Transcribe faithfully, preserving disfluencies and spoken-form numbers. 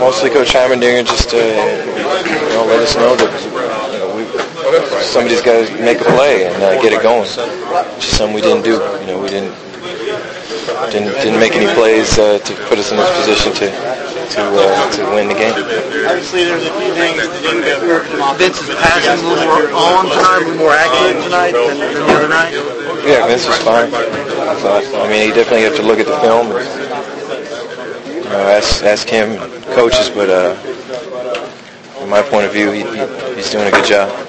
mostly Coach Heimerdinger just to you know, let us know that you know, we, somebody's got to make a play and uh, get it going. Which is something we didn't do. You know, we didn't didn't didn't make any plays uh, to put us in this position to to uh, to win the game. Obviously, there's a few things that didn't go perfect. Vince's passing a little more on tonight, a little more accurate tonight than, than the other night. Yeah, Vince was fine. I thought. I mean, he definitely have to look at the film. And, you know, ask ask him, coaches, but uh, from my point of view, he, he he's doing a good job.